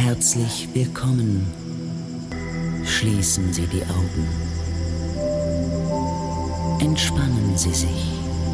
Herzlich willkommen. Schließen Sie die Augen. Entspannen Sie sich.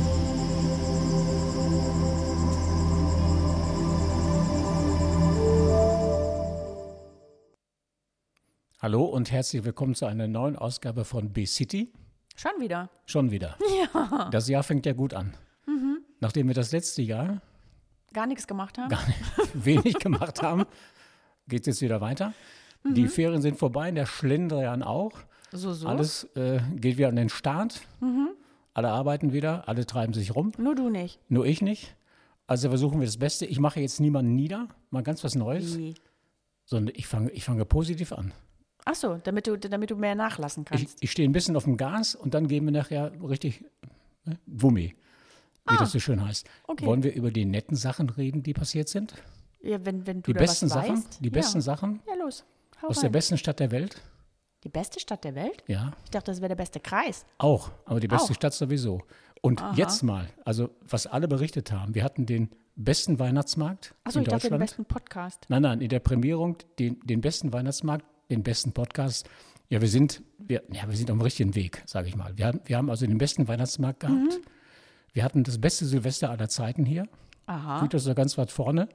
Hallo und herzlich willkommen zu einer neuen Ausgabe von B-City. Schon wieder? Schon wieder. Ja. Das Jahr fängt ja gut an. Mhm. Nachdem wir das letzte Jahr Gar nichts gemacht haben? wenig gemacht haben, geht es jetzt wieder weiter. Die Ferien sind vorbei, der Schlendrian auch. So. Alles geht wieder an den Start. Alle arbeiten wieder, alle treiben sich rum. Nur du nicht. Nur ich nicht. Also versuchen wir das Beste. Ich mache jetzt niemanden nieder, mal ganz was Neues. Wie? Sondern ich fange positiv an. Ach so, damit du mehr nachlassen kannst. Ich stehe ein bisschen auf dem Gas und dann gehen wir nachher richtig Wummi, wie das so schön heißt. Okay. Wollen wir über die netten Sachen reden, die passiert sind? Ja, wenn du Die da besten was Sachen, weißt. die besten Sachen Ja, los. Hau aus rein. der besten Stadt der Welt? Die beste Stadt der Welt? Ja, Ich dachte, das wäre der beste Kreis. auch, aber die beste Auch. Stadt sowieso. Und jetzt mal, also was alle berichtet haben, wir hatten den besten Weihnachtsmarkt Achso, in ich dachte, den Deutschland. besten Podcast. Nein, in der Prämierung den besten Weihnachtsmarkt, den besten Podcast. Ja, wir sind auf dem richtigen Weg, sage ich mal. Wir haben also den besten Weihnachtsmarkt gehabt. Wir hatten das beste Silvester aller Zeiten hier. Aha. Süd ist da ganz weit vorne.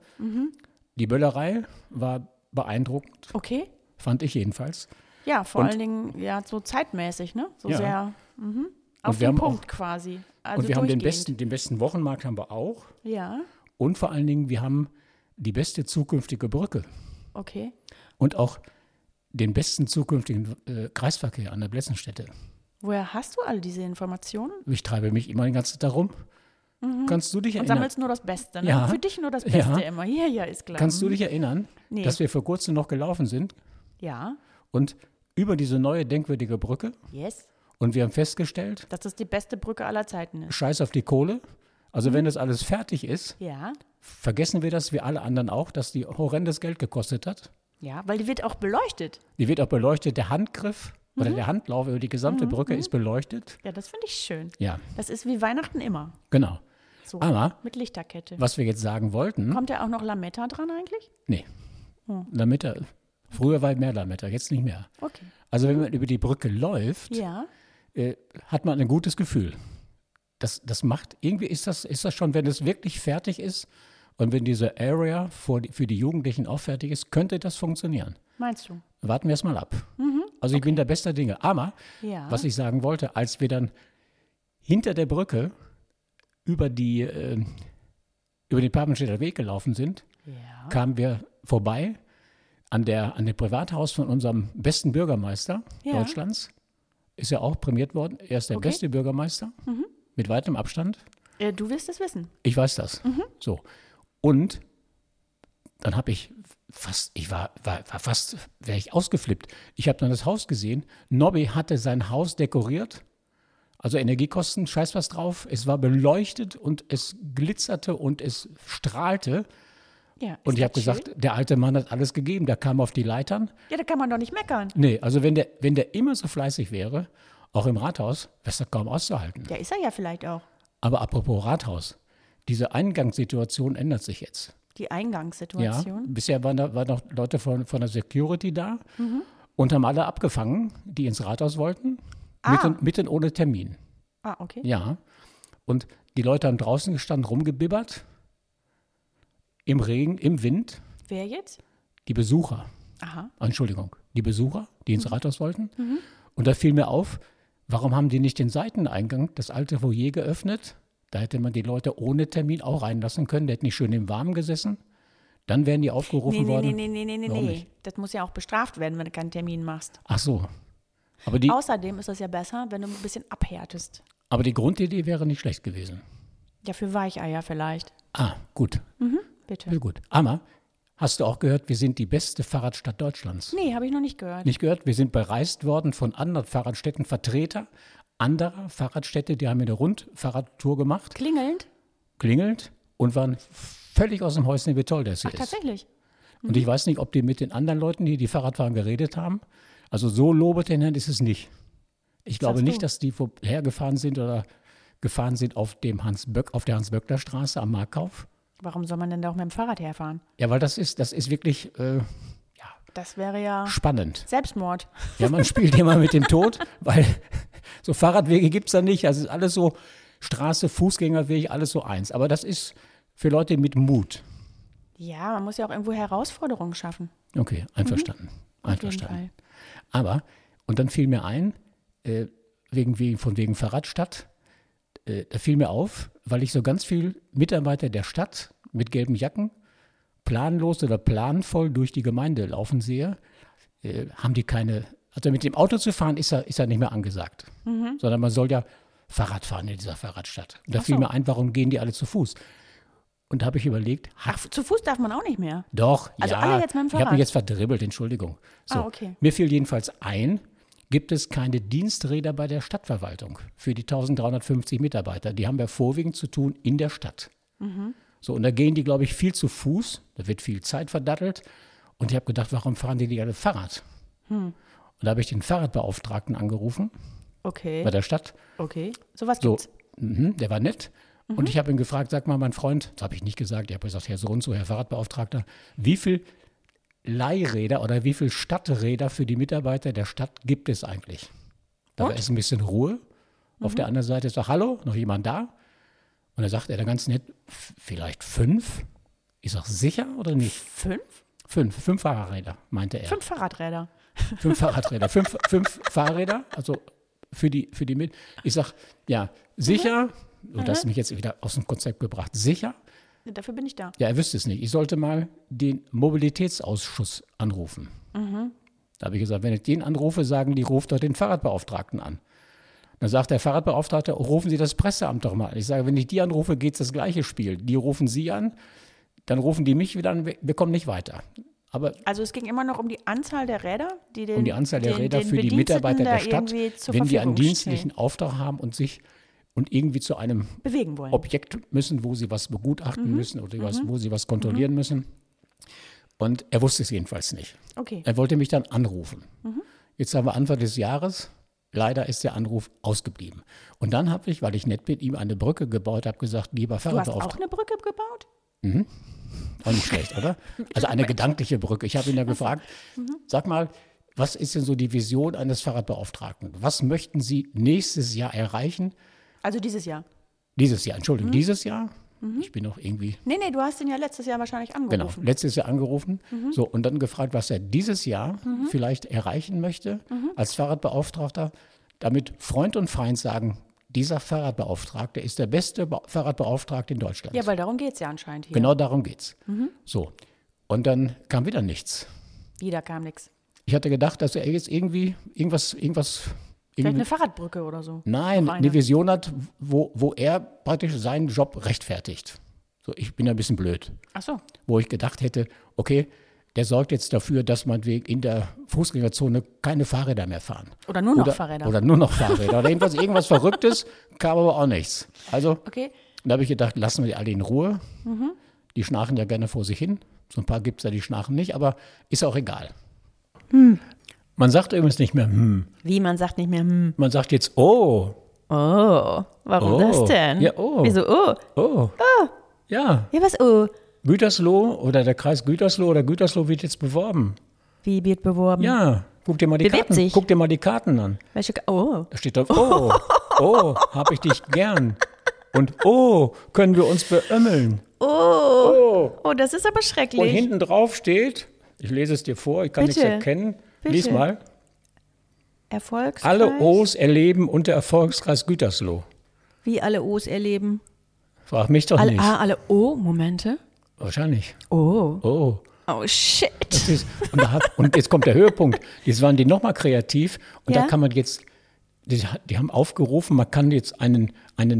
Die Böllerei war beeindruckend, Okay. fand ich jedenfalls. Ja, vor Und- allen Dingen ja so zeitmäßig, ne? So Ja. sehr auf wir den haben Punkt quasi. Also Und wir haben durchgehend. den besten Wochenmarkt haben wir auch. Ja, Und vor allen Dingen, wir haben die beste zukünftige Brücke. okay. Und auch den besten zukünftigen Kreisverkehr an der Bletzenstätte. Woher hast du all diese Informationen? Ich treibe mich immer den ganzen Tag rum. Kannst du dich Und erinnern? sammelst nur das Beste, ne? Ja. Für dich nur das Beste Ja. immer. Ja, ist klar. Kannst du dich erinnern, Nee. dass wir vor kurzem noch gelaufen sind Ja, und über diese neue denkwürdige Brücke yes. und wir haben festgestellt, Dass das die beste Brücke aller Zeiten ist. Scheiß auf die Kohle. Also wenn das alles fertig ist, Ja, vergessen wir das, wie alle anderen auch, dass die horrendes Geld gekostet hat. ja, weil die wird auch beleuchtet. Die wird auch beleuchtet, der Handgriff oder der Handlauf über die gesamte Brücke ist beleuchtet. Ja, das finde ich schön. Ja, Das ist wie Weihnachten immer. genau. So, Aber mit Lichterkette. was wir jetzt sagen wollten, Kommt ja auch noch Lametta dran eigentlich? nee, Lametta, früher war mehr Lametta, jetzt nicht mehr. Okay. Also wenn man über die Brücke läuft, Ja, hat man ein gutes Gefühl. Das macht, irgendwie ist das schon, wenn es wirklich fertig ist und wenn diese Area für die Jugendlichen auch fertig ist, könnte das funktionieren. meinst du? Warten wir es mal ab. Also ich bin der bester Dinge. Aber, Ja. was ich sagen wollte, als wir dann hinter der Brücke über den Papenstädter Weg gelaufen sind, Ja. kamen wir vorbei an dem Privathaus von unserem besten Bürgermeister Ja. Deutschlands. Ist ja auch prämiert worden. Er ist der Okay. beste Bürgermeister mit weitem Abstand. Du wirst es wissen. Ich weiß das. So. Und dann habe ich fast, wäre ich ausgeflippt. Ich habe dann das Haus gesehen. Nobby hatte sein Haus dekoriert. Also Energiekosten, scheiß was drauf. Es war beleuchtet und es glitzerte und es strahlte. Ja, Und ist ich habe das schön? gesagt, der alte Mann hat alles gegeben. Der kam auf die Leitern. Ja, da kann man doch nicht meckern. Nee, also wenn der immer so fleißig wäre, auch im Rathaus, wäre es doch kaum auszuhalten. Ja, ist er ja vielleicht auch. Aber apropos Rathaus, diese Eingangssituation ändert sich jetzt. Die Ja, Eingangssituation. bisher waren noch Leute von der Security da und haben alle abgefangen, die ins Rathaus wollten, mit und ohne Termin. Ah, okay. Ja, und die Leute haben draußen gestanden, rumgebibbert, im Regen, im Wind, Wer jetzt? die Besucher. Aha. Entschuldigung, die Besucher, die ins Rathaus wollten. Und da fiel mir auf, warum haben die nicht den Seiteneingang, das alte Foyer geöffnet? Da hätte man die Leute ohne Termin auch reinlassen können. Die hätten nicht schön im Warmen gesessen. Dann wären die aufgerufen worden. Nee. Warum nicht? Das muss ja auch bestraft werden, wenn du keinen Termin machst. Ach so. Aber Außerdem ist es ja besser, wenn du ein bisschen abhärtest. die Grundidee wäre nicht schlecht gewesen. Ja, für Weicheier vielleicht. Ah, gut. Bitte. Sehr gut. Amma, hast du auch gehört, wir sind die beste Fahrradstadt Deutschlands? Nee, habe ich noch nicht gehört. Nicht gehört? Wir sind bereist worden von anderen Fahrradstädten, Vertreter anderer Fahrradstädte, die haben eine Rundfahrradtour gemacht, klingelt und waren völlig aus dem Häuschen, wie toll das hier Ach, ist. tatsächlich? Und ich weiß nicht, ob die mit den anderen Leuten, die Fahrrad fahren, geredet haben. Also so lobetendend ist es nicht. Ich glaube sagst nicht, du? dass die hergefahren sind oder gefahren sind auf der Hans-Böckler-Straße am Marktkauf. Warum soll man denn da auch mit dem Fahrrad herfahren? Ja, weil das ist wirklich, Das wäre ja spannend. Selbstmord. Ja, man spielt immer mit dem Tod, weil so Fahrradwege gibt es da nicht. Also ist alles so Straße, Fußgängerweg, alles so eins. Aber das ist für Leute mit Mut. Ja, man muss ja auch irgendwo Herausforderungen schaffen. Okay, einverstanden. Auf jeden Einverstanden. Fall. Aber, und dann fiel mir ein, wegen Fahrradstadt, da fiel mir auf, weil ich so ganz viel Mitarbeiter der Stadt mit gelben Jacken planlos oder planvoll durch die Gemeinde laufen sehe, haben die keine, also mit dem Auto zu fahren ist ja nicht mehr angesagt, sondern man soll ja Fahrrad fahren in dieser Fahrradstadt. Und da Ach fiel so. mir ein, warum gehen die alle zu Fuß? Und da habe ich überlegt, Ach, zu Fuß darf man auch nicht mehr. doch, Also ja, alle jetzt mit dem ich habe Fahrrad? mich jetzt verdribbelt, Entschuldigung. So, Ah, okay. Mir fiel jedenfalls ein, gibt es keine Diensträder bei der Stadtverwaltung für die 1350 Mitarbeiter. Die haben ja vorwiegend zu tun in der Stadt. So, und da gehen die, glaube ich, viel zu Fuß, da wird viel Zeit verdattelt. Und ich habe gedacht, warum fahren die nicht alle Fahrrad? Und da habe ich den Fahrradbeauftragten angerufen Okay. bei der Stadt. Okay. Sowas So, gibt's. der war nett. Und ich habe ihn gefragt, sag mal, mein Freund, das habe ich nicht gesagt, ich habe gesagt, Herr so und so, Herr Fahrradbeauftragter, wie viel Leihräder oder wie viel Stadträder für die Mitarbeiter der Stadt gibt es eigentlich? Da war Und? es ein bisschen Ruhe. Auf der anderen Seite ist doch, hallo, noch jemand da? Und da sagt er dann ganz nett, vielleicht 5? Ich sage, sicher oder nicht? 5? 5 Fahrräder, meinte er. 5 Fahrradräder. 5 Fahrradräder, 5 Fahrräder, also für die mit. Ich sage, ja, sicher, und das hat mich jetzt wieder aus dem Konzept gebracht, sicher? Dafür bin ich da. Ja, er wüsste es nicht. Ich sollte mal den Mobilitätsausschuss anrufen. Da habe ich gesagt, wenn ich den anrufe, sagen die, ruft doch den Fahrradbeauftragten an. Dann sagt der Fahrradbeauftragte, rufen Sie das Presseamt doch mal an. Ich sage, wenn ich die anrufe, geht es das gleiche Spiel. Die rufen Sie an, dann rufen die mich wieder an, wir kommen nicht weiter. Aber Also es ging immer noch um die Anzahl der Räder, die den um die Anzahl der den- Räder den für die Bediensteten Mitarbeiter da der Stadt, irgendwie zur wenn die einen Verfügung dienstlichen Auftrag haben und irgendwie zu einem stellen. Bewegen wollen. Objekt müssen, wo sie was begutachten müssen oder wo sie was kontrollieren müssen. Und er wusste es jedenfalls nicht. Okay. Er wollte mich dann anrufen. Jetzt haben wir Anfang des Jahres. Leider ist der Anruf ausgeblieben. Und dann habe ich, weil ich nett bin, ihm eine Brücke gebaut, habe gesagt, lieber Du hast auch Fahrradbeauftragter. eine Brücke gebaut? Auch nicht schlecht, oder? Also eine gedankliche Brücke. Ich habe ihn ja gefragt, sag mal, was ist denn so die Vision eines Fahrradbeauftragten? Was möchten Sie nächstes Jahr erreichen? Also dieses Jahr. Dieses Jahr, Entschuldigung, dieses Jahr? Ich bin noch irgendwie, Nee, du hast ihn ja letztes Jahr wahrscheinlich genau, angerufen. letztes Jahr angerufen. So, und dann gefragt, was er dieses Jahr vielleicht erreichen möchte als Fahrradbeauftragter, damit Freund und Feind sagen, dieser Fahrradbeauftragte ist der beste Fahrradbeauftragte in Deutschland. Ja, weil darum geht es ja anscheinend hier. Genau darum geht's. So, und dann kam wieder nichts. Wieder kam nichts. Ich hatte gedacht, dass er jetzt irgendwas Vielleicht eine Fahrradbrücke oder so. nein, Noch eine Vision hat, wo er praktisch seinen Job rechtfertigt. So, ich bin ein bisschen blöd. Ach so. Wo ich gedacht hätte, okay, der sorgt jetzt dafür, dass man in der Fußgängerzone keine Fahrräder mehr fahren. Oder nur noch Fahrräder. Oder nur noch Fahrräder. Oder irgendwas Verrücktes, kam aber auch nichts. Also, Okay. da habe ich gedacht, lassen wir die alle in Ruhe. Die schnarchen ja gerne vor sich hin. So ein paar gibt es ja, die schnarchen nicht, aber ist auch egal. Man sagt übrigens nicht mehr, Wie, man sagt nicht mehr, man sagt jetzt, oh, Oh, warum Oh. das denn? Ja, oh. Wieso, oh? oh. Ja, Ja, was, oh? Gütersloh oder der Kreis Gütersloh oder Gütersloh wird jetzt beworben. Wie wird beworben? Ja, guck dir mal die Bewirbt Karten, sich. guck dir mal die Karten an. Welche, oh. Da steht drauf, oh, hab ich dich gern. Und oh, können wir uns beömmeln. Oh, das ist aber Und schrecklich. hinten drauf steht, ich lese es dir vor, ich kann Bitte. nichts erkennen. Bitte. Lies mal. Erfolgskreis? Alle O's erleben unter Erfolgskreis Gütersloh. Wie alle O's erleben? Frag mich doch nicht. Alle O-Momente? Wahrscheinlich. Oh. Oh. Oh, shit. Das ist, und jetzt kommt der Höhepunkt. Jetzt waren die nochmal kreativ und Ja? da kann man jetzt, die haben aufgerufen, man kann jetzt einen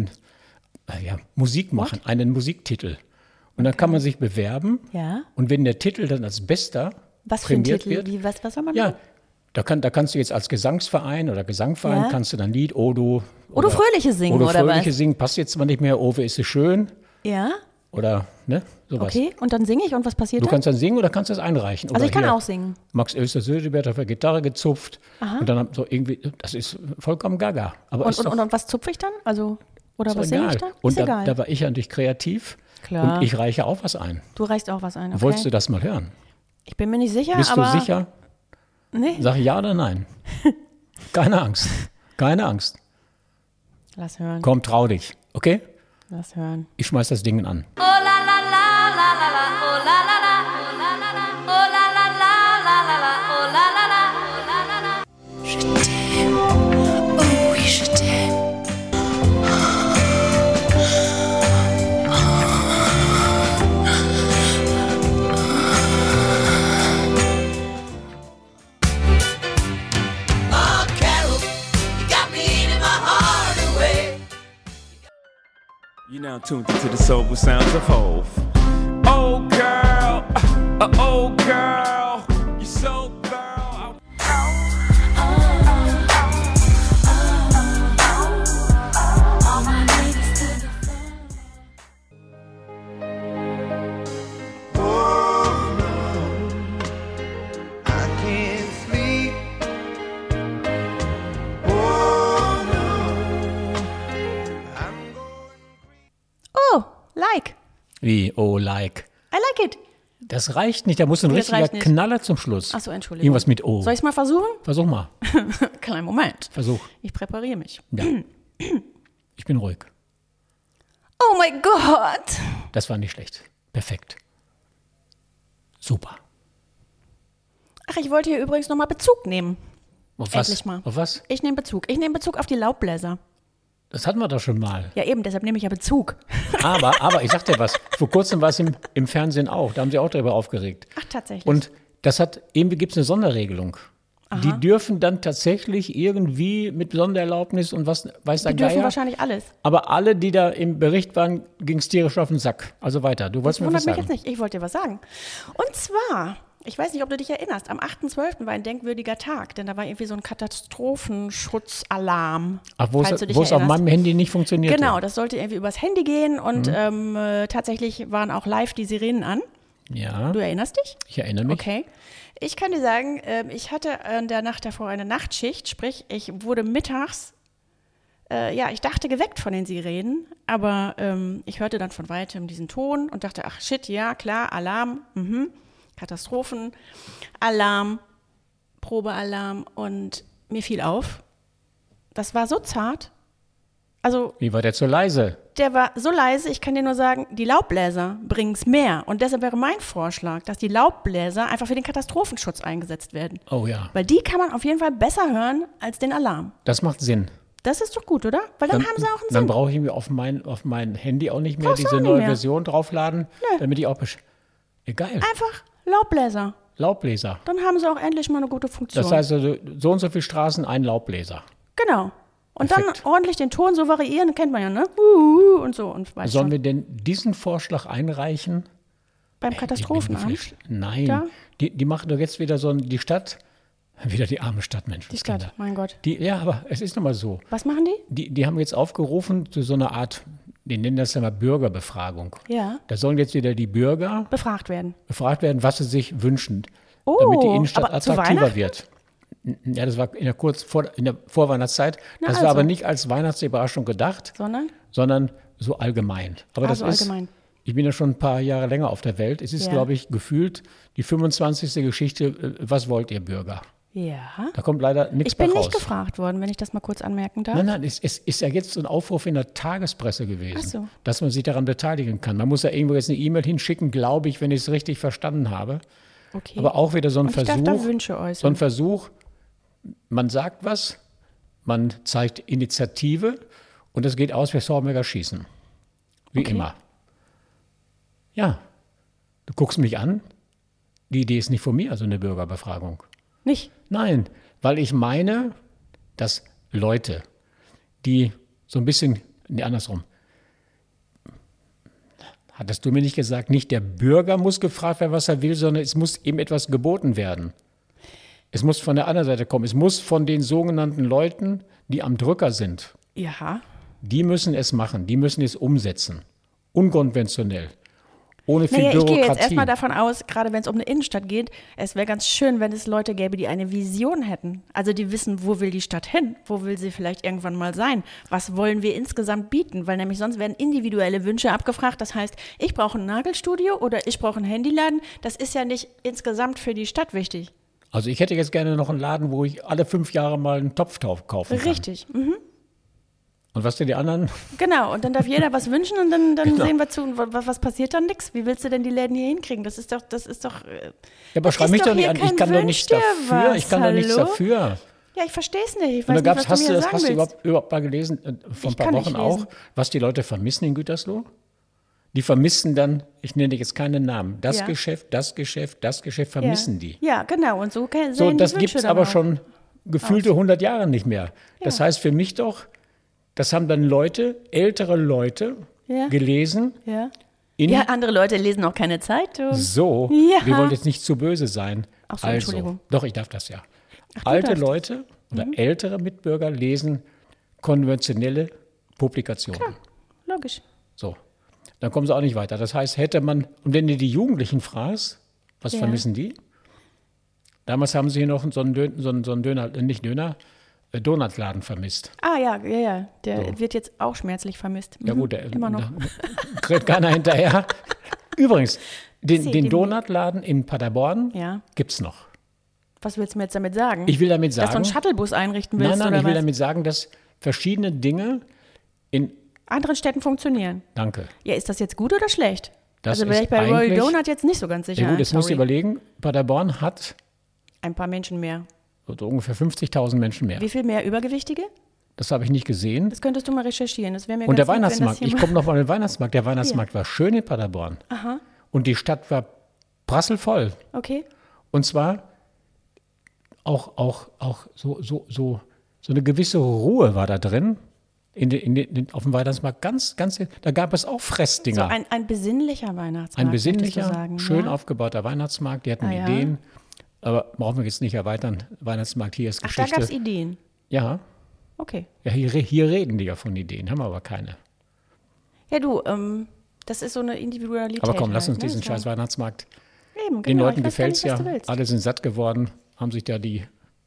Musik machen, einen Musiktitel. Und dann kann man sich bewerben Ja? und wenn der Titel dann als bester Was für ein prämiert Titel? wird, Wie, was soll man ja, machen? da kannst du jetzt als Gesangsverein oder Gesangverein Ja? kannst du dann Lied, Odo Oder Fröhliche singen, oder oder Fröhliche was? singen, passt jetzt zwar nicht mehr, oh, ist es schön Ja? oder ne, sowas. Okay, und dann singe ich und was passiert Du dann? kannst dann singen oder kannst das einreichen. Also Oder ich kann hier, auch singen. Max Oester-Söderberg auf der Gitarre gezupft und dann so irgendwie, das ist vollkommen gaga. Aber ist doch Und was zupfe ich dann? Also, oder was singe egal. ich dann? Und Ist egal. da war ich ja nicht kreativ Klar. und ich reiche auch was ein. Du reichst auch was ein, okay? Wolltest du das mal hören? Ich bin mir nicht sicher, Bist aber... du sicher? Nee. Sag ja oder nein. Keine Angst. Keine Angst. Lass hören. Komm, trau dich. Okay? Lass hören. Ich schmeiß das Ding an. Oh oui, je t'aime. Oh, Carol, you got me eating my heart away. You're now tuned into the soulful sounds of Hove. Oh girl, oh girl, you're so girl. I can't sleep. Oh no, I'm going. Oh, like. Wie? Oh, like. I like it. Das reicht nicht. Da muss ein Das richtiger reicht nicht. Knaller zum Schluss. Ach so, Entschuldigung. Irgendwas mit O. Soll ich es mal versuchen? Versuch mal. Kleinen Moment. Versuch. Ich präpariere mich. Ja. Ich bin ruhig. Oh mein Gott. Das war nicht schlecht. Perfekt. Super. Ach, ich wollte hier übrigens nochmal Bezug nehmen. Auf was? Endlich mal. Auf was? Ich nehme Bezug. Ich nehme Bezug auf die Laubbläser. Das hatten wir doch schon mal. Ja, eben, deshalb nehme ich ja Bezug. Aber ich sag dir was. Vor kurzem war es im Fernsehen auch. Da haben sie auch darüber aufgeregt. Ach, tatsächlich. Und irgendwie gibt es eine Sonderregelung. Die dürfen dann tatsächlich irgendwie mit Sondererlaubnis und was weiß der die dürfen Geier. wahrscheinlich alles. Aber alle, die da im Bericht waren, ging es tierisch auf den Sack. Also weiter. Du wolltest Das mir was wundert mich sagen. jetzt nicht. Ich wollte dir was sagen. Und zwar, ich weiß nicht, ob du dich erinnerst, am 8.12. war ein denkwürdiger Tag, denn da war irgendwie so ein Katastrophenschutzalarm. Ach, wo falls du dich es auf erinnerst. meinem Handy nicht funktioniert. Genau, das sollte irgendwie übers Handy gehen und tatsächlich waren auch live die Sirenen an. Ja, Du erinnerst dich? ich erinnere mich. Okay. Ich kann dir sagen, ich hatte in der Nacht davor eine Nachtschicht, sprich, ich wurde mittags, ich dachte geweckt von den Sirenen, aber ich hörte dann von weitem diesen Ton und dachte, ach shit, ja, klar, Alarm, Katastrophen, Alarm, Probealarm und mir fiel auf, das war so zart, also Wie war der zu leise? der war so leise, ich kann dir nur sagen, die Laubbläser bringen es mehr. Und deshalb wäre mein Vorschlag, dass die Laubbläser einfach für den Katastrophenschutz eingesetzt werden. Oh ja, Weil die kann man auf jeden Fall besser hören als den Alarm. das macht Sinn. Das ist doch gut, oder? Weil dann haben sie auch einen Dann Sinn. brauche ich mir auf mein Handy auch nicht mehr Brauchst du diese auch nicht neue mehr. Version draufladen, Nö. damit ich auch Egal, Einfach Laubbläser. Laubbläser. Dann haben sie auch endlich mal eine gute Funktion. Das heißt also, so und so viele Straßen, ein Laubbläser. Genau. Und Perfekt. dann ordentlich den Ton so variieren, kennt man ja, ne? Und so und weiß Sollen schon. wir denn diesen Vorschlag einreichen? Beim Ich bin Katastrophenamt. geflasht. Nein, Da? die machen doch jetzt wieder die Stadt, wieder die arme Stadt, Mensch. Die Stadt, mein Gott. Ja, aber es ist nun mal so. Was machen die? Die haben jetzt aufgerufen zu so einer Art, die nennen das ja mal Bürgerbefragung. Ja. Da sollen jetzt wieder die Bürger Befragt werden. befragt werden, was sie sich wünschen, Oh, damit die Innenstadt aber zu attraktiver Weihnachten? wird. Ja, das war in der Vorweihnachtszeit. Na Das also. war aber nicht als Weihnachtsüberraschung gedacht, Sondern? so allgemein. Aber das so ist, allgemein. ich bin ja schon ein paar Jahre länger auf der Welt. Es ist, Ja. glaube ich, gefühlt die 25. Geschichte, was wollt ihr Bürger? Ja. Da kommt leider nichts Ich bin bei raus. nicht gefragt worden, wenn ich das mal kurz anmerken darf. Nein, es ist ja jetzt so ein Aufruf in der Tagespresse gewesen, Ach so. dass man sich daran beteiligen kann. Man muss ja irgendwo jetzt eine E-Mail hinschicken, glaube ich, wenn ich es richtig verstanden habe. Okay. Aber auch wieder so ein Und ich Versuch. darf da Wünsche äußern. So ein Versuch, man sagt was, man zeigt Initiative und es geht aus wie Saumega schießen. Wie Okay. immer. Ja, du guckst mich an. Die Idee ist nicht von mir, also eine Bürgerbefragung. Nicht? Nein, weil ich meine, dass Leute, die so ein bisschen, nee, andersrum, hattest du mir nicht gesagt, nicht der Bürger muss gefragt werden, was er will, sondern es muss ihm etwas geboten werden. Es muss von der anderen Seite kommen. Es muss von den sogenannten Leuten, die am Drücker sind. Ja. Die müssen es machen, die müssen es umsetzen. Unkonventionell. Ohne viel Naja, ich gehe Bürokratie. jetzt erstmal davon aus, gerade wenn es um eine Innenstadt geht, es wäre ganz schön, wenn es Leute gäbe, die eine Vision hätten. Also die wissen, wo will die Stadt hin? Wo will sie vielleicht irgendwann mal sein? Was wollen wir insgesamt bieten? Weil nämlich sonst werden individuelle Wünsche abgefragt. Das heißt, ich brauche ein Nagelstudio oder ich brauche einen Handyladen. Das ist ja nicht insgesamt für die Stadt wichtig. Also ich hätte jetzt gerne noch einen Laden, wo ich alle 5 Jahre mal einen Topf kaufen kann. Richtig. Und was denn die anderen? Genau, und dann darf jeder was wünschen und dann Genau. sehen wir zu, und was passiert dann? Nix. Wie willst du denn die Läden hier hinkriegen? Das ist doch. Ja, aber Das schrei ist mich doch doch nicht hier an. Ich kein kann doch nichts Wünsch dir dafür. was, Ich kann doch nichts hallo? dafür. Ja, ich verstehe es nicht. Ich Und weiß da nicht, was hast du du mir das, sagen hast du willst. überhaupt mal gelesen, vor ein Ich paar kann nicht Wochen auch, lesen. was die Leute vermissen in Gütersloh? Die vermissen dann, ich nenne jetzt keinen Namen, das Ja. Geschäft, das Geschäft, das Geschäft vermissen die. Ja, genau. Und so sehen So, die das Wünsche gibt es dann aber auch. schon gefühlte 100 Jahre nicht mehr. Das heißt für mich doch, das haben dann Leute, ältere Leute, Ja. gelesen. Ja. In Ja, andere Leute lesen auch keine Zeitung. So, Ja. wir wollen jetzt nicht zu böse sein. Ach so, also, Entschuldigung. doch, ich darf das ja. du Alte darfst. Leute oder ältere Mitbürger lesen konventionelle Publikationen. Logisch. So, dann kommen sie auch nicht weiter. Das heißt, hätte man, und wenn du die Jugendlichen fragst, was Ja. vermissen die? Damals haben sie hier noch so einen Döner, nicht Döner, Donutladen vermisst. Ah, ja. Der So. wird jetzt auch schmerzlich vermisst. Ja gut, Immer noch. da kriegt keiner hinterher. Übrigens, den die- Donutladen in Paderborn Ja. gibt es noch. Was willst du mir jetzt damit sagen? Ich will damit Dass du sagen, einen Shuttlebus einrichten willst nein, oder ich will was? damit sagen, dass verschiedene Dinge in, Anderen Städten funktionieren. danke. Ja, ist das jetzt gut oder schlecht? Das also wäre ist ich bei Royal eigentlich- Donut jetzt nicht so ganz sicher. Ja gut, jetzt musst du Sorry. überlegen, Paderborn hat Ein paar Menschen mehr. so ungefähr 50.000 Menschen mehr. Wie viel mehr Übergewichtige? Das habe ich nicht gesehen. Das könntest du mal recherchieren. Das wäre mir Und der ganz lieb, wenn das Weihnachtsmarkt, hier ich mal- komme noch mal in den Weihnachtsmarkt. Der Weihnachtsmarkt war schön in Paderborn. Und die Stadt war prasselvoll. Okay. Und zwar auch so eine gewisse Ruhe war da drin. Auf dem Weihnachtsmarkt da gab es auch So Fressdinger. ein besinnlicher Weihnachtsmarkt. Ein möchtest du besinnlicher, sagen, schön ja? aufgebauter Weihnachtsmarkt. Die hatten Ah, ja. Ideen. Aber brauchen wir jetzt nicht erweitern. Weihnachtsmarkt hier ist Ach, da Geschichte. gab es Ideen. Ja, Okay. ja hier reden die ja von Ideen, haben wir aber keine. Ja, du, das ist so eine Individualität. Aber komm, lass uns halt, ne? diesen So. scheiß Weihnachtsmarkt. Eben, genau. Den Leuten ich weiß gar gefällt es nicht, ja. was du willst. Alle sind satt geworden, haben sich da die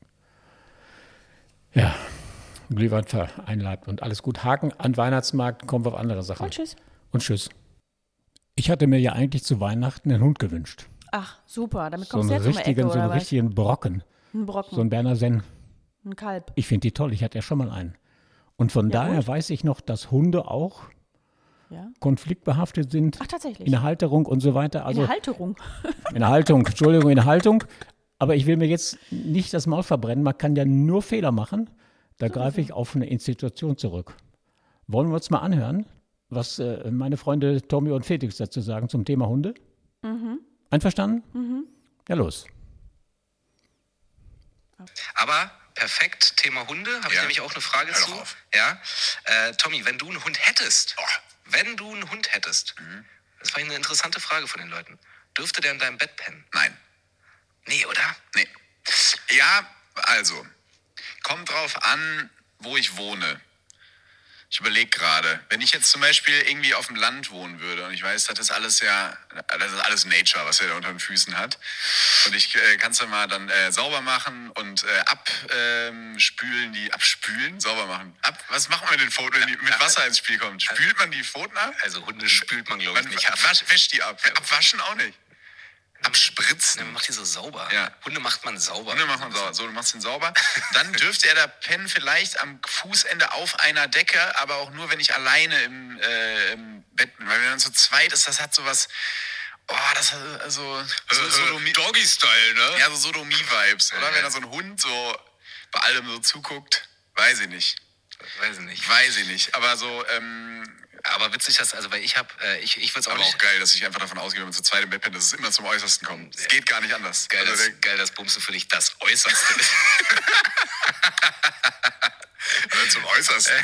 Glühwein vereinleibt und alles gut. Haken an Weihnachtsmarkt, kommen wir auf andere Sachen. Und tschüss. Und tschüss. Ich hatte mir ja eigentlich zu Weihnachten einen Hund gewünscht. Ach, super. Damit So kommst du einen jetzt um die Ecke, richtigen, so oder einen was? richtigen Brocken. Ein Brocken, So ein Berner Senn. ein Kalb. Ich finde die toll. Ich hatte ja schon mal einen. Und von Ja, daher und? weiß ich noch, dass Hunde auch Ja. konfliktbehaftet sind. Ach, tatsächlich. In der Halterung und so weiter. Also In der Halterung. in der Haltung, Entschuldigung, in der Haltung. Aber ich will mir jetzt nicht das Maul verbrennen. Man kann ja nur Fehler machen. Da greife ich auf eine Institution zurück. Wollen wir uns mal anhören, was meine Freunde Tommy und Felix dazu sagen zum Thema Hunde? Einverstanden? Ja, los. Aber perfekt, Thema Hunde, habe ich Ja. nämlich auch eine Frage Hör zu. doch auf. Ja. Tommy, wenn du einen Hund hättest, das war eine interessante Frage von den Leuten. Dürfte der in deinem Bett pennen? Nein. Nee, oder? Nee. Ja, also, kommt drauf an, wo ich wohne. Ich überlege gerade, wenn ich jetzt zum Beispiel irgendwie auf dem Land wohnen würde und ich weiß, das ist alles Nature, was er da unter den Füßen hat. Und ich kann es dann mal dann sauber machen und abspülen, sauber machen. Was macht man mit den Pfoten, wenn die mit Wasser ins Spiel kommt? Spült man die Pfoten ab? Also Hunde spült man, glaube ich, Man nicht ab. wäscht die ab. Abwaschen auch nicht. Abspritzen. Man macht die so sauber. Ja. Hunde macht man sauber. Und dann macht man sauber. So, du machst ihn sauber. Dann dürfte er da pennen, vielleicht am Fußende auf einer Decke, aber auch nur, wenn ich alleine im Bett bin. Weil wenn man so zweit ist, das hat sowas. Oh, das hat so Doggy-Style, ne? ja, so Sodomie-Vibes, oder? Ja. Wenn da so ein Hund so bei allem so zuguckt. Weiß ich nicht. Weiß ich nicht. Aber so, Aber witzig, weil ich würde es auch aber nicht... auch geil, dass ich einfach davon ausgehe, wenn man zu zweit im Bett pennt, dass es immer zum Äußersten kommt. Es geht gar nicht anders. Geil, Also geil, dass Bumsen für dich das Äußerste ist. zum Äußersten.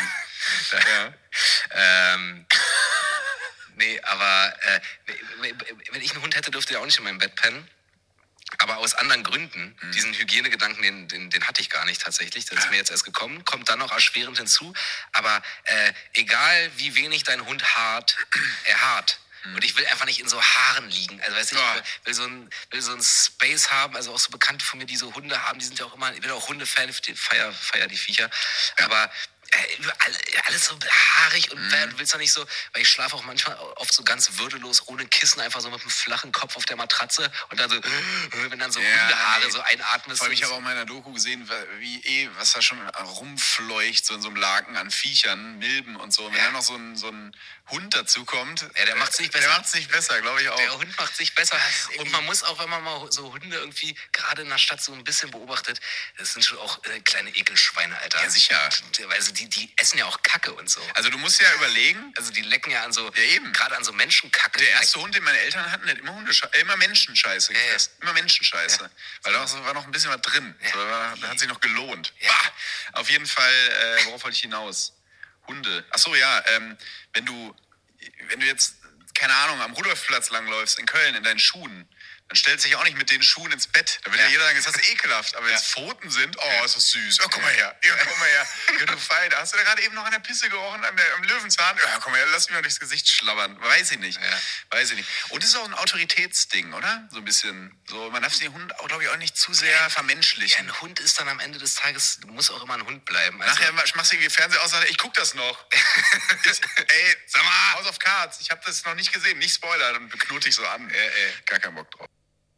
Ja. Nee, aber wenn ich einen Hund hätte, dürfte er auch nicht in meinem Bett pennen. Aber aus anderen Gründen. Diesen Hygienegedanken, den hatte ich gar nicht tatsächlich. Das ist mir jetzt erst gekommen. Kommt dann noch erschwerend hinzu. Aber egal, wie wenig dein Hund haart, er haart. Und ich will einfach nicht in so Haaren liegen. Also weißt du, ich will so ein Space haben. Also auch so Bekannte von mir, die so Hunde haben, die sind ja auch immer, ich bin auch Hundefan, feier die Viecher. Aber überall, alles so haarig und du willst doch nicht so, weil ich schlafe auch manchmal oft so ganz würdelos, ohne Kissen, einfach so mit einem flachen Kopf auf der Matratze und dann so, wenn dann so Hundehaare so einatmest. Vor allem, ich habe auch in meiner Doku gesehen, was da schon rumfleucht, so in so einem Laken an Viechern, Milben und so. Und wenn dann noch so ein Hund dazu kommt, der macht's nicht besser. Der macht's nicht besser, glaube ich auch. Der Hund macht sich besser. Und man muss auch, wenn man mal so Hunde irgendwie gerade in der Stadt so ein bisschen beobachtet, das sind schon auch kleine Ekelschweine, Alter. Ja, sicher. Also die essen ja auch Kacke und so. Also du musst ja überlegen. Also die lecken ja an so, eben. Gerade an so Menschenkacke. Der erste Hund, den meine Eltern hatten, der hat immer Menschenscheiße gefressen. Immer Menschenscheiße. Ja. Weil da war noch ein bisschen was drin. Ja. So, da hat sich noch gelohnt. Ja. Auf jeden Fall, worauf wollte ich hinaus? Hunde. Achso, ja, wenn du jetzt, keine Ahnung, am Rudolfplatz langläufst in Köln in deinen Schuhen, dann stellst du dich auch nicht mit den Schuhen ins Bett. Da will ja jeder sagen, ist das ekelhaft. Aber wenn es Pfoten sind, ist das süß. Ja, komm mal her. Ja, du Fein. Hast du da gerade eben noch an der Pisse gerochen, am Löwenzahn? Ja, komm mal her, lass mich mal durchs Gesicht schlabbern. Weiß ich nicht. Und das ist auch ein Autoritätsding, oder? So ein bisschen. So, man darf den Hund, glaube ich, auch nicht zu sehr vermenschlichen. Ja, ein Hund ist dann am Ende des Tages, muss auch immer ein Hund bleiben. Also, nachher machst du irgendwie Fernseher aus und sagst, ich guck das noch. Ey, sag mal, House of Cards, ich habe das noch nicht gesehen. Nicht Spoiler, dann beknurrt dich so an. Gar keinen Bock drauf.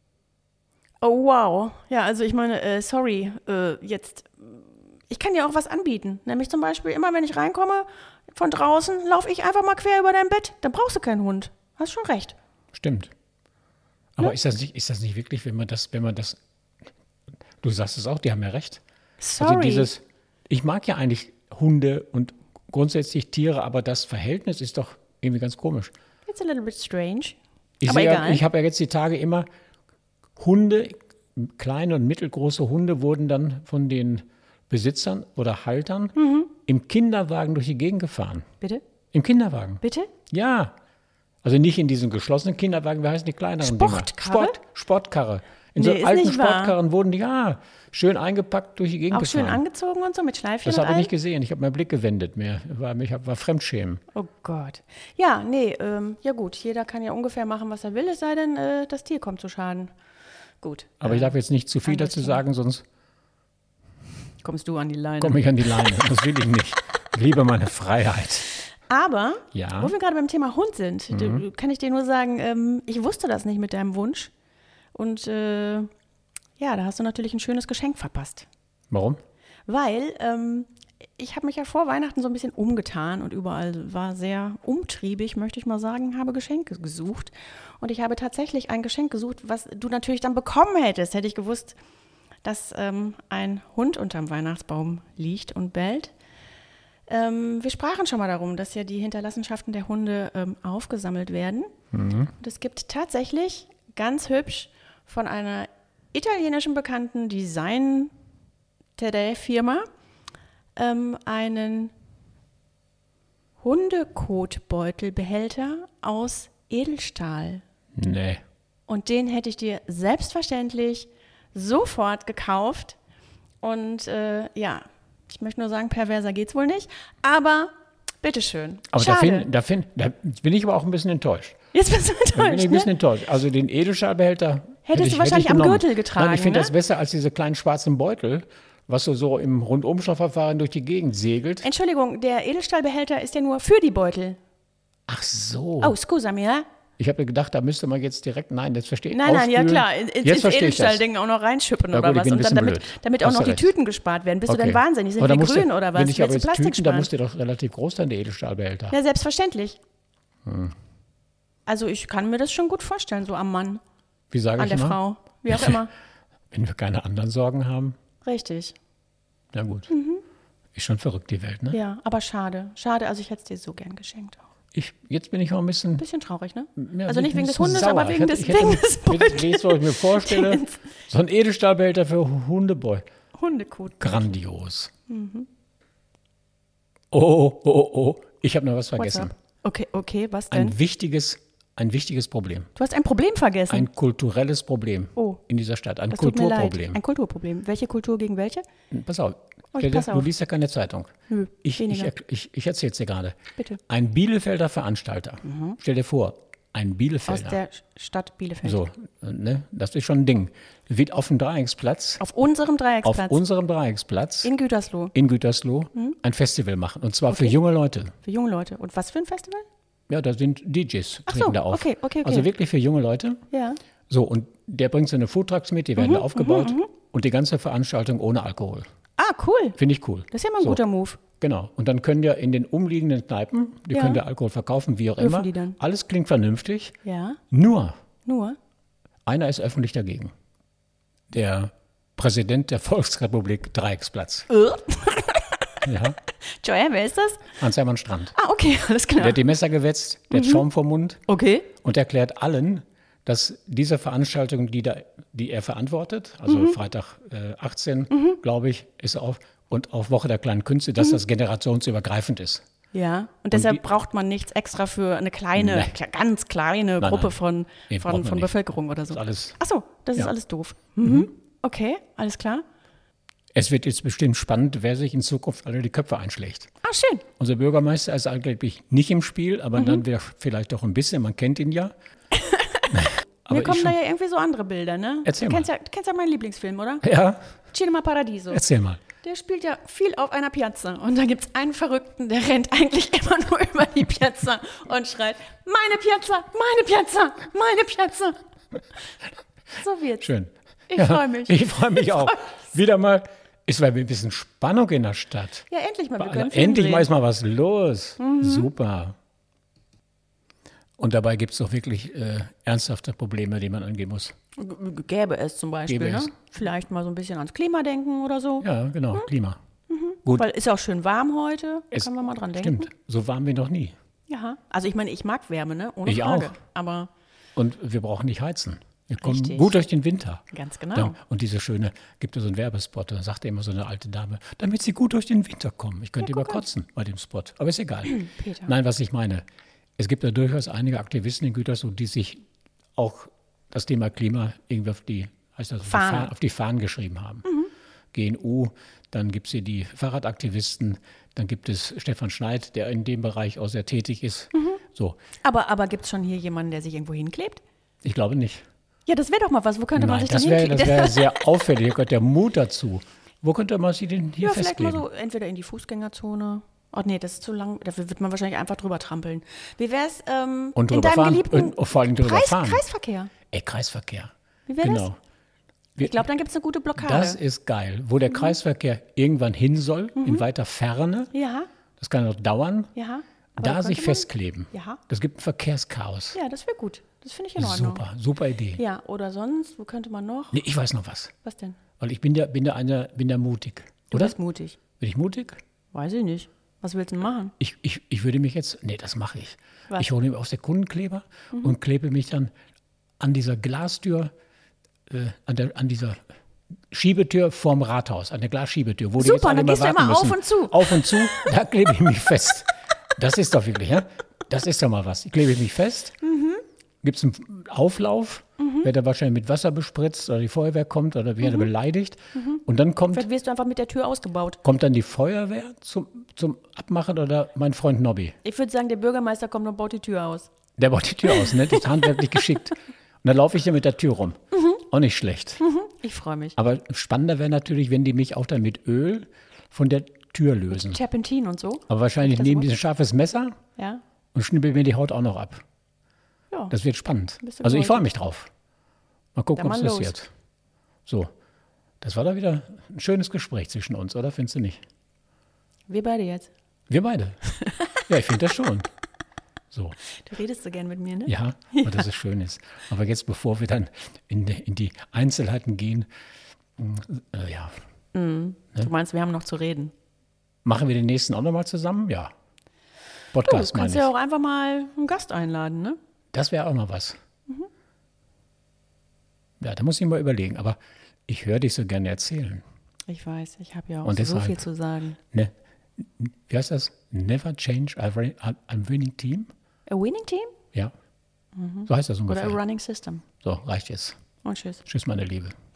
Oh, wow. Ja, also ich meine, sorry, jetzt, ich kann dir auch was anbieten. Nämlich zum Beispiel, immer wenn ich reinkomme, von draußen, laufe ich einfach mal quer über dein Bett. Dann brauchst du keinen Hund. Hast schon recht. Stimmt. Aber ist das nicht wirklich, wenn man das, du sagst es auch, die haben ja recht. Sorry. Also ich mag ja eigentlich Hunde und grundsätzlich Tiere, aber das Verhältnis ist doch irgendwie ganz komisch. It's a little bit strange. Egal. Ich habe ja jetzt die Tage immer Hunde, kleine und mittelgroße Hunde wurden dann von den Besitzern oder Haltern im Kinderwagen durch die Gegend gefahren. Bitte? Im Kinderwagen. Bitte? Ja. Also nicht in diesen geschlossenen Kinderwagen, wie heißen die kleineren Sportkarre? Dinger? Sportkarre. In so alten Sportkarren wurden die schön eingepackt durch die Gegend gefahren. Auch schön angezogen und so mit Schleifchen Das und habe ich allem? nicht gesehen. Ich habe meinen Blick gewendet. War Fremdschämen. Oh Gott. Ja, nee, ja gut. Jeder kann ja ungefähr machen, was er will, es sei denn, das Tier kommt zu Schaden. Gut. Aber ich darf jetzt nicht zu viel dazu sagen, sonst kommst du an die Leine. komme ich an die Leine. Das will ich nicht. Ich liebe meine Freiheit. Aber, Ja. wo wir gerade beim Thema Hund sind, kann ich dir nur sagen, ich wusste das nicht mit deinem Wunsch. Und da hast du natürlich ein schönes Geschenk verpasst. Warum? Weil ich habe mich ja vor Weihnachten so ein bisschen umgetan und überall war sehr umtriebig, möchte ich mal sagen, habe Geschenke gesucht. Und ich habe tatsächlich ein Geschenk gesucht, was du natürlich dann bekommen hättest, hätte ich gewusst, dass ein Hund unterm Weihnachtsbaum liegt und bellt. Wir sprachen schon mal darum, dass ja die Hinterlassenschaften der Hunde aufgesammelt werden. Und es gibt tatsächlich ganz hübsch von einer italienischen bekannten Design-Firma einen Hundekotbeutelbehälter aus Edelstahl. Nee. Und den hätte ich dir selbstverständlich sofort gekauft. Und ich möchte nur sagen, perverser geht's wohl nicht. Aber bitteschön. Aber Schade. da bin ich aber auch ein bisschen enttäuscht. Jetzt bist du Da bin ich enttäuscht, ein bisschen ne? enttäuscht. Also den Edelstahlbehälter Hättest du wahrscheinlich am genommen. Gürtel getragen, Nein, ich finde ne? das besser als diese kleinen schwarzen Beutel, was so im Rundumschlagverfahren durch die Gegend segelt. Entschuldigung, der Edelstahlbehälter ist ja nur für die Beutel. Ach so. Oh, scusa mir. Ich habe gedacht, da müsste man jetzt direkt, nein, das verstehe ich. Nein, ja ausspülen. klar, Jetzt ins verstehe ich das. Edelstahlding auch noch reinschippen Ja, oder gut, ich was. bin ein Und dann bisschen damit auch Hast noch du die recht. Tüten gespart werden. Bist du denn wahnsinnig? Sind Aber wir da musst grün du, oder was? Wenn ich aber Willst du jetzt Plastik Tüten, da sparen? muss der doch relativ groß sein, der Edelstahlbehälter. Ja, selbstverständlich. Also ich kann mir das schon gut vorstellen, so am Mann, Wie sage an ich der immer? Frau, wie auch immer. Wenn wir keine anderen Sorgen haben, Richtig. na gut. Ist schon verrückt, die Welt, ne? Ja, aber schade. Schade, also ich hätte es dir so gern geschenkt auch. Jetzt bin ich auch ein bisschen... Bisschen traurig, ne? Ja, Also nicht ein wegen des bisschen Hundes, sauer. aber wegen des Beutels. Beutels. Was ich mir vorstelle, so ein Edelstahlbehälter für Hundebeutel. Hundekot. Grandios. Oh. Ich habe noch was What's vergessen. up? Okay, was denn? Ein wichtiges Problem. Du hast ein Problem vergessen. Ein kulturelles Problem Oh. in dieser Stadt. Ein Das tut mir leid. Kulturproblem. Ein Kulturproblem. Welche Kultur gegen welche? Pass auf. Oh, Stell dir, pass auf. du liest ja keine Zeitung. Nö, Ich weniger. erzähle es dir gerade. Bitte. Ein Bielefelder Veranstalter. Stell dir vor, ein Aus Bielefelder. der Stadt Bielefeld. So, ne? Das ist schon ein Ding. Wird auf dem Dreiecksplatz, Auf unserem Dreiecksplatz. auf unserem Dreiecksplatz in Gütersloh. in Gütersloh ein Festival machen. Und zwar für junge Leute. Für junge Leute. Und was für ein Festival? Ja, da sind DJs, Ach treten so, da auf. okay. Also wirklich für junge Leute. Ja. So, und der bringt seine Foodtrucks mit, die werden da aufgebaut. Und die ganze Veranstaltung ohne Alkohol. Ah, cool. Finde ich cool. Das ist ja mal ein guter Move. Genau. Und dann können ja in den umliegenden Kneipen, die Ja. können ja Alkohol verkaufen, wie auch Dürfen immer. die dann? Alles klingt vernünftig. Ja. Nur, Nur? einer ist öffentlich dagegen. Der Präsident der Volksrepublik Dreiecksplatz. Ja, Joya, wer ist das? Hans-Hermann Strand. Ah, okay, alles Der klar. hat die Messer gewetzt, der hat Schaum vom Mund Okay. und erklärt allen, dass diese Veranstaltung, die er verantwortet, also Freitag 18, glaube ich, ist auf, und auf Woche der kleinen Künste, dass das generationsübergreifend ist. Ja, und deshalb die- braucht man nichts extra für eine kleine, Nee. ganz kleine Nein, Gruppe nein. von, Nee, braucht man von nicht. Bevölkerung oder so. Das ist alles- Ach so, das ist Ja. alles doof. Okay, alles klar. Es wird jetzt bestimmt spannend, wer sich in Zukunft alle die Köpfe einschlägt. Ah, schön. Unser Bürgermeister ist angeblich nicht im Spiel, aber dann wäre vielleicht doch ein bisschen, man kennt ihn ja. Aber Mir kommen ich da schon, ja irgendwie so andere Bilder, ne? Erzähl du mal. kennst ja meinen Lieblingsfilm, oder? ja, Cinema Paradiso. erzähl mal. Der spielt ja viel auf einer Piazza. Und da gibt es einen Verrückten, der rennt eigentlich immer nur über die Piazza und schreit, meine Piazza, meine Piazza, meine Piazza. So wird's. Schön. Ich freu mich. Ich freue mich auch. Wieder mal, ist mal ein bisschen Spannung in der Stadt. Ja, endlich mal. Wir können Film Endlich mal drehen. ist mal was los. Super. Und dabei gibt es doch wirklich ernsthafte Probleme, die man angehen muss. Gäbe es zum Beispiel, Gäbe ne? es. Vielleicht mal so ein bisschen ans Klima denken oder so. Ja, genau, Klima. Gut, Weil ist ja auch schön warm heute. Da können wir mal dran denken. stimmt. So waren wir noch nie. Ja. Also ich meine, ich mag Wärme, ne? Ohne Ich Frage. auch. Aber Und wir brauchen nicht heizen. Wir kommen Richtig. gut durch den Winter. ganz genau. Dann, und diese schöne, gibt es so einen Werbespot, da sagte immer so eine alte Dame, damit sie gut durch den Winter kommen. Ich könnte überkotzen bei dem Spot, aber ist egal. Peter. Nein, was ich meine, es gibt da durchaus einige Aktivisten in Gütersloh, die sich auch das Thema Klima irgendwie auf die, heißt das, Fahne. auf die Fahnen geschrieben haben. GNU, dann gibt es hier die Fahrradaktivisten, dann gibt es Stefan Schneid, der in dem Bereich auch sehr tätig ist. So, Aber gibt es schon hier jemanden, der sich irgendwo hinklebt? ich glaube nicht. Ja, das wäre doch mal was. Wo könnte man Nein, sich das denn wäre hinkleben? wär sehr auffällig. Da gehört der Mut dazu. Wo könnte man sie denn hier Ja, vielleicht mal festlegen? so entweder in die Fußgängerzone. Oh nee, das ist zu lang. Dafür wird man wahrscheinlich einfach drüber trampeln. Wie wäre es Und in drüber deinem fahren. geliebten Und vor allem drüber fahren. Kreisverkehr? Ey, Kreisverkehr. Wie wäre Genau. das? Ich glaube, dann gibt es eine gute Blockade. Das ist geil. Wo der Kreisverkehr irgendwann hin soll, in weiter Ferne, ja, das kann noch dauern, ja. Aber da sich könnte man- festkleben. Ja. Das gibt ein Verkehrschaos. Ja, das wäre gut. Das finde ich in Ordnung. Super Idee. Ja, oder sonst, wo könnte man noch? Nee, ich weiß noch was. Was denn? Weil ich bin ja mutig. Du Oder? bist mutig. Bin ich mutig? Weiß ich nicht. Was willst du denn machen? Ich würde mich jetzt, nee, das mache ich. Was? Ich hole mir aus der Kundenkleber und klebe mich dann an dieser Glastür, an dieser Schiebetür vorm Rathaus, an der Glasschiebetür, wo die Super, jetzt alle dann immer gehst du warten immer auf müssen. und zu. Auf und zu, da klebe ich mich fest. Das ist doch wirklich, ja? Das ist doch mal was. Ich klebe mich fest, gibt es einen Auflauf, wird er wahrscheinlich mit Wasser bespritzt oder die Feuerwehr kommt oder werde beleidigt. Und dann Vielleicht wirst du einfach mit der Tür ausgebaut. kommt dann die Feuerwehr zum Abmachen oder mein Freund Nobby. Ich würde sagen, der Bürgermeister kommt und baut die Tür aus. Der baut die Tür aus, ne? Das ist handwerklich geschickt. Und dann laufe ich ja mit der Tür rum. Auch nicht schlecht. Ich freue mich. Aber spannender wäre natürlich, wenn die mich auch dann mit Öl von der Tür lösen. Terpentin und so. Aber wahrscheinlich das nehmen Wort? die ein scharfes Messer Ja. und schnippeln mir die Haut auch noch ab. Ja. Das wird spannend. Bist du Also ich vorsichtig. freue mich drauf. Mal gucken, Dann ob es mal das los. wird. So, das war doch wieder ein schönes Gespräch zwischen uns, oder? Findest du nicht? Wir beide jetzt. Wir beide. Ja, ich finde das schon. So. Du redest so gern mit mir, ne? Ja, weil das ist schön ist. Aber jetzt, bevor wir dann in die Einzelheiten gehen, ja, Du meinst, wir haben noch zu reden. machen wir den nächsten auch nochmal zusammen? Ja. Du Podcast meine kannst ich. ja auch einfach mal einen Gast einladen, ne? Das wäre auch mal was. Ja, da muss ich mal überlegen. Aber ich höre dich so gerne erzählen. Ich weiß, ich habe ja auch Und so deshalb- viel zu sagen. Ne? Wie heißt das? Never change a winning team? A winning team Ja. So heißt das oder ungefähr. a running system? So, reicht jetzt. Und tschüss. Tschüss, meine Liebe.